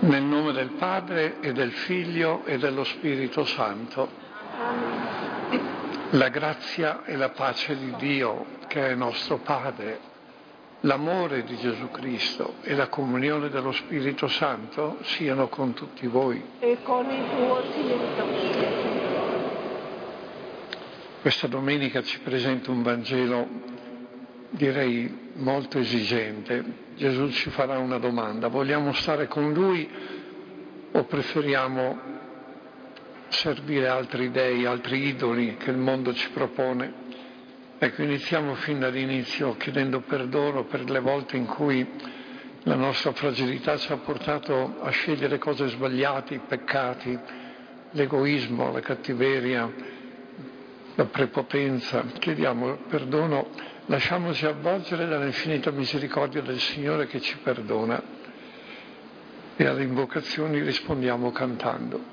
Nel nome del Padre e del Figlio e dello Spirito Santo. La grazia e la pace di Dio, che è nostro Padre, l'amore di Gesù Cristo e la comunione dello Spirito Santo siano con tutti voi. E con il tuo spirito. Questa domenica ci presenta un Vangelo, direi, molto esigente. Gesù ci farà una domanda: vogliamo stare con Lui o preferiamo servire altri dei, altri idoli che il mondo ci propone? Ecco, iniziamo fin dall'inizio chiedendo perdono per le volte in cui la nostra fragilità ci ha portato a scegliere cose sbagliate, i peccati, l'egoismo, la cattiveria, la prepotenza. Chiediamo perdono, lasciamoci avvolgere dall'infinita misericordia del Signore che ci perdona, e alle invocazioni rispondiamo cantando.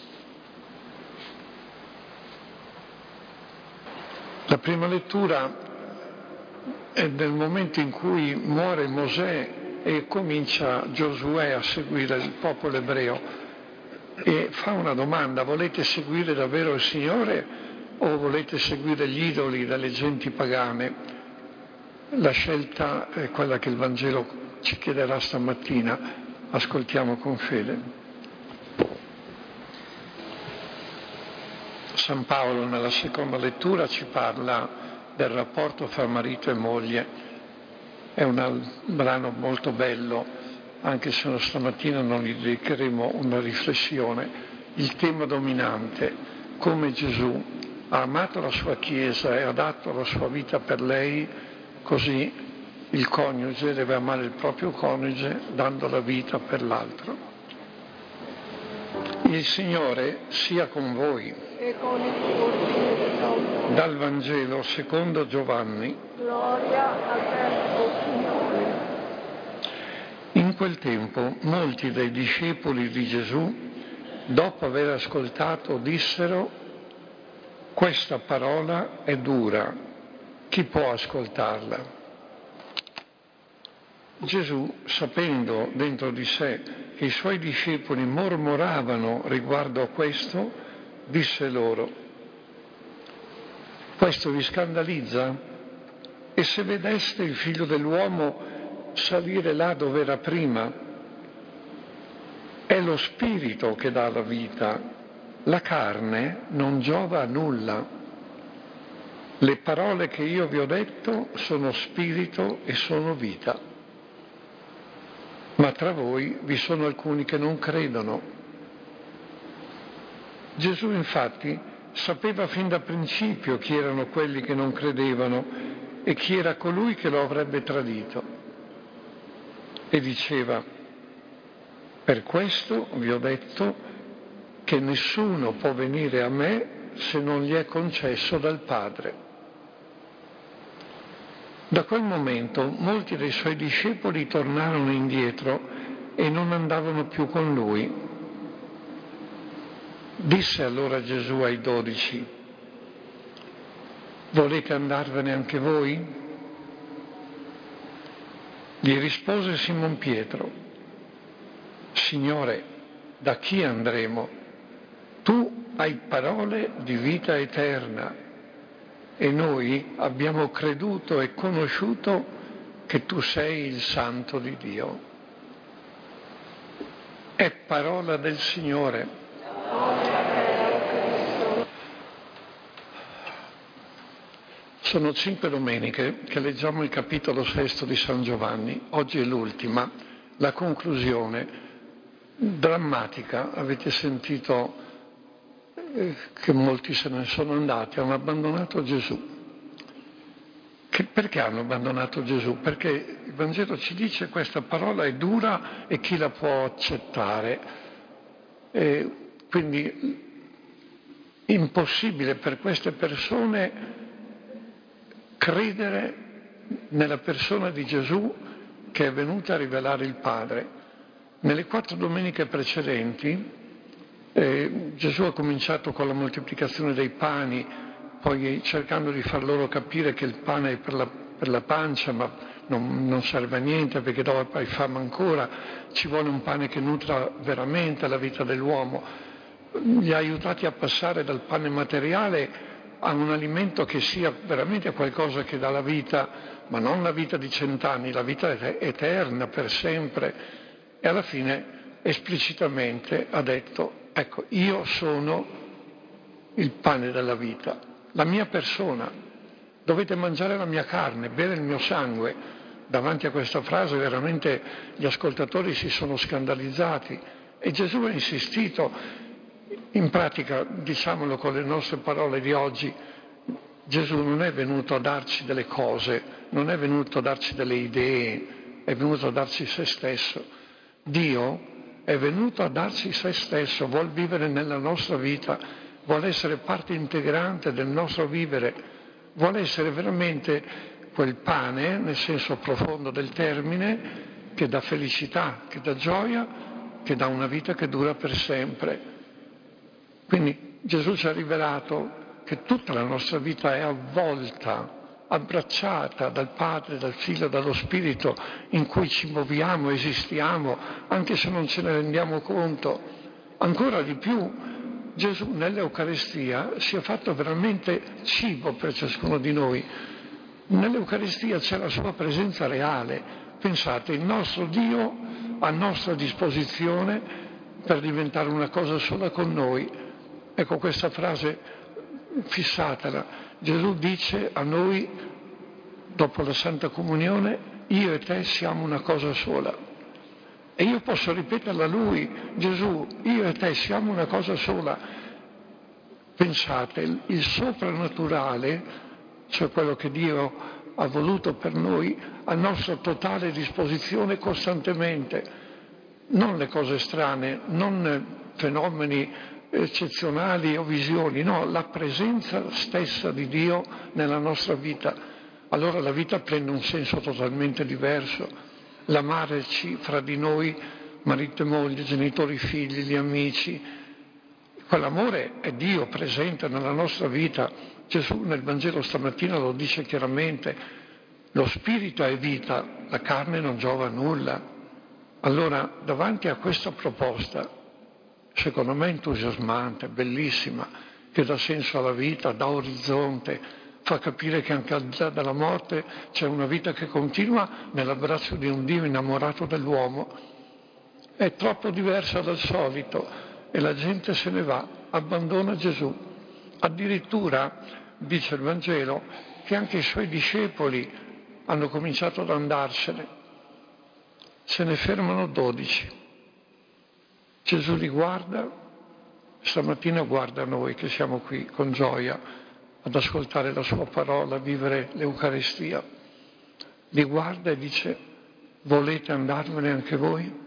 La prima lettura è nel momento in cui muore Mosè e comincia Giosuè a seguire il popolo ebreo e fa una domanda: volete seguire davvero il Signore o volete seguire gli idoli delle genti pagane? La scelta è quella che il Vangelo ci chiederà stamattina. Ascoltiamo con fede. San Paolo nella seconda lettura ci parla del rapporto fra marito e moglie. È un brano molto bello, anche se stamattina non gli dedicheremo una riflessione. Il tema dominante: come Gesù ha amato la sua Chiesa e ha dato la sua vita per lei, così il coniuge deve amare il proprio coniuge dando la vita per l'altro. Il Signore sia con voi. E con il tuo spirito. Dal Vangelo secondo Giovanni. Gloria a te, Signore. In quel tempo molti dei discepoli di Gesù, dopo aver ascoltato, dissero: questa parola è dura, chi può ascoltarla? Gesù, sapendo dentro di sé che i suoi discepoli mormoravano riguardo a questo, disse loro: questo vi scandalizza? E se vedeste il Figlio dell'uomo salire là dove era prima? È lo Spirito che dà la vita, la carne non giova a nulla. Le parole che io vi ho detto sono spirito e sono vita. Ma tra voi vi sono alcuni che non credono. Gesù infatti sapeva fin da principio chi erano quelli che non credevano e chi era colui che lo avrebbe tradito. E diceva: per questo vi ho detto che nessuno può venire a me se non gli è concesso dal Padre. Da quel momento molti dei suoi discepoli tornarono indietro e non andavano più con lui. Disse allora Gesù ai 12: volete andarvene anche voi? Gli rispose Simon Pietro: Signore, da chi andremo? Tu hai parole di vita eterna. E noi abbiamo creduto e conosciuto che tu sei il Santo di Dio. È parola del Signore. Sono 5 domeniche che leggiamo il capitolo 6 di San Giovanni. Oggi è l'ultima, la conclusione drammatica. Avete sentito che molti se ne sono andati, hanno abbandonato Gesù. Perché hanno abbandonato Gesù? Perché il Vangelo ci dice: questa parola è dura e chi la può accettare? Quindi impossibile per queste persone credere nella persona di Gesù che è venuta a rivelare il Padre. Nelle 4 domeniche precedenti Gesù ha cominciato con la moltiplicazione dei pani, poi cercando di far loro capire che il pane è per la pancia, ma non serve a niente perché dopo hai fame ancora, ci vuole un pane che nutra veramente la vita dell'uomo. Li ha aiutati a passare dal pane materiale a un alimento che sia veramente qualcosa che dà la vita, ma non la vita di 100 anni, la vita eterna, per sempre. E alla fine esplicitamente ha detto, ecco, io sono il pane della vita, la mia persona, dovete mangiare la mia carne, bere il mio sangue. Davanti a questa frase veramente gli ascoltatori si sono scandalizzati e Gesù ha insistito. In pratica, diciamolo con le nostre parole di oggi, Gesù non è venuto a darci delle cose, non è venuto a darci delle idee, è venuto a darci se stesso. Dio è venuto a darci se stesso, vuol vivere nella nostra vita, vuole essere parte integrante del nostro vivere, vuole essere veramente quel pane, nel senso profondo del termine, che dà felicità, che dà gioia, che dà una vita che dura per sempre. Quindi Gesù ci ha rivelato che tutta la nostra vita è avvolta, abbracciata dal Padre, dal Figlio, dallo Spirito in cui ci muoviamo, esistiamo, anche se non ce ne rendiamo conto. Ancora di più, Gesù nell'Eucaristia si è fatto veramente cibo per ciascuno di noi. Nell'Eucaristia c'è la sua presenza reale. Pensate, il nostro Dio a nostra disposizione per diventare una cosa sola con noi. Ecco questa frase, fissatela. Gesù dice a noi, dopo la Santa Comunione, io e te siamo una cosa sola. E io posso ripeterla a Lui, Gesù, io e te siamo una cosa sola. Pensate, il soprannaturale, cioè quello che Dio ha voluto per noi, a nostra totale disposizione costantemente. Non le cose strane, non fenomeni eccezionali o visioni, no, la presenza stessa di Dio nella nostra vita. Allora la vita prende un senso totalmente diverso. L'amarci fra di noi, marito e moglie, genitori, figli, gli amici, quell'amore è Dio presente nella nostra vita. Gesù nel Vangelo stamattina lo dice chiaramente, lo spirito è vita, la carne non giova a nulla. Allora davanti a questa proposta, secondo me entusiasmante, bellissima, che dà senso alla vita, dà orizzonte, fa capire che anche al di là della morte c'è una vita che continua nell'abbraccio di un Dio innamorato dell'uomo. È troppo diversa dal solito e la gente se ne va, abbandona Gesù. Addirittura, dice il Vangelo, che anche i suoi discepoli hanno cominciato ad andarsene. Se ne fermano 12. Gesù li guarda, stamattina guarda noi che siamo qui con gioia ad ascoltare la sua parola, a vivere l'Eucaristia. Li guarda e dice, volete andarvene anche voi?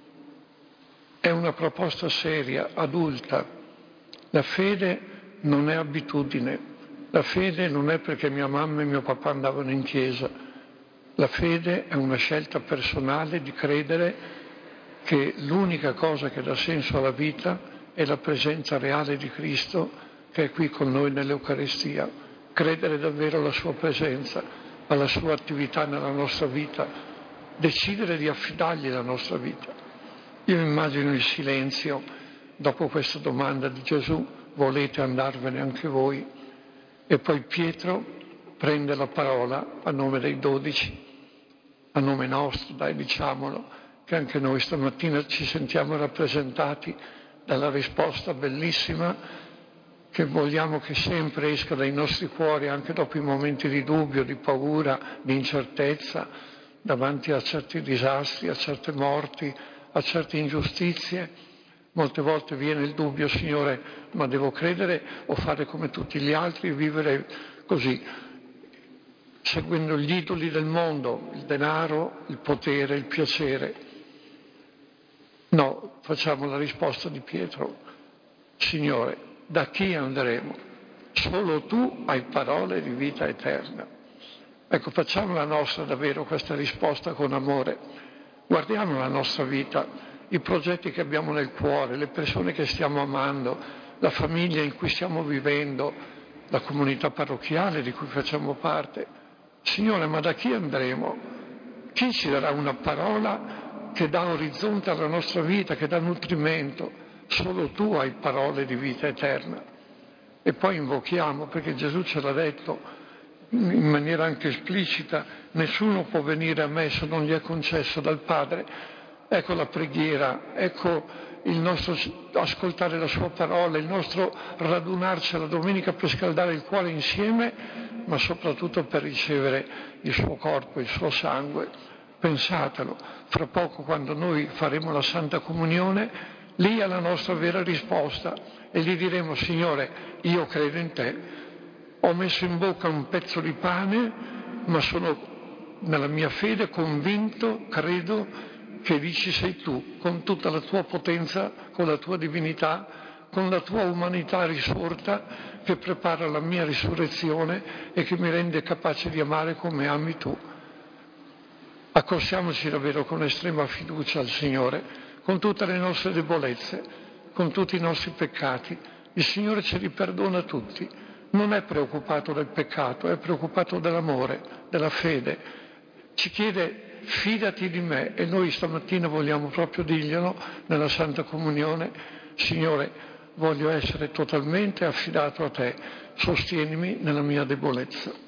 È una proposta seria, adulta. La fede non è abitudine, la fede non è perché mia mamma e mio papà andavano in chiesa. La fede è una scelta personale di credere che l'unica cosa che dà senso alla vita è la presenza reale di Cristo che è qui con noi nell'Eucaristia. Credere davvero alla sua presenza, alla sua attività nella nostra vita, decidere di affidargli la nostra vita. Io immagino il silenzio dopo questa domanda di Gesù, volete andarvene anche voi? E poi Pietro prende la parola a nome dei 12, a nome nostro, dai, diciamolo, che anche noi stamattina ci sentiamo rappresentati dalla risposta bellissima che vogliamo che sempre esca dai nostri cuori anche dopo i momenti di dubbio, di paura, di incertezza, davanti a certi disastri, a certe morti, a certe ingiustizie. Molte volte viene il dubbio, Signore, ma devo credere o fare come tutti gli altri, vivere così, seguendo gli idoli del mondo, il denaro, il potere, il piacere. No, facciamo la risposta di Pietro. Signore, da chi andremo? Solo tu hai parole di vita eterna. Ecco, facciamo la nostra davvero questa risposta con amore. Guardiamo la nostra vita, i progetti che abbiamo nel cuore, le persone che stiamo amando, la famiglia in cui stiamo vivendo, la comunità parrocchiale di cui facciamo parte. Signore, ma da chi andremo? Chi ci darà una parola che dà orizzonte alla nostra vita, che dà nutrimento? Solo tu hai parole di vita eterna. E poi invochiamo, perché Gesù ce l'ha detto in maniera anche esplicita, nessuno può venire a me se non gli è concesso dal Padre. Ecco la preghiera, ecco il nostro ascoltare la sua parola, il nostro radunarci la domenica per scaldare il cuore insieme, ma soprattutto per ricevere il suo corpo, il suo sangue. Pensatelo, fra poco quando noi faremo la Santa Comunione, lì è la nostra vera risposta e gli diremo: Signore, io credo in te, ho messo in bocca un pezzo di pane, ma sono nella mia fede convinto, credo che lì ci sei tu, con tutta la tua potenza, con la tua divinità, con la tua umanità risorta, che prepara la mia risurrezione e che mi rende capace di amare come ami tu. Accostiamoci davvero con estrema fiducia al Signore, con tutte le nostre debolezze, con tutti i nostri peccati. Il Signore ce li perdona tutti. Non è preoccupato del peccato, è preoccupato dell'amore, della fede. Ci chiede: fidati di me, e noi stamattina vogliamo proprio dirglielo nella Santa Comunione: Signore, voglio essere totalmente affidato a te, sostienimi nella mia debolezza.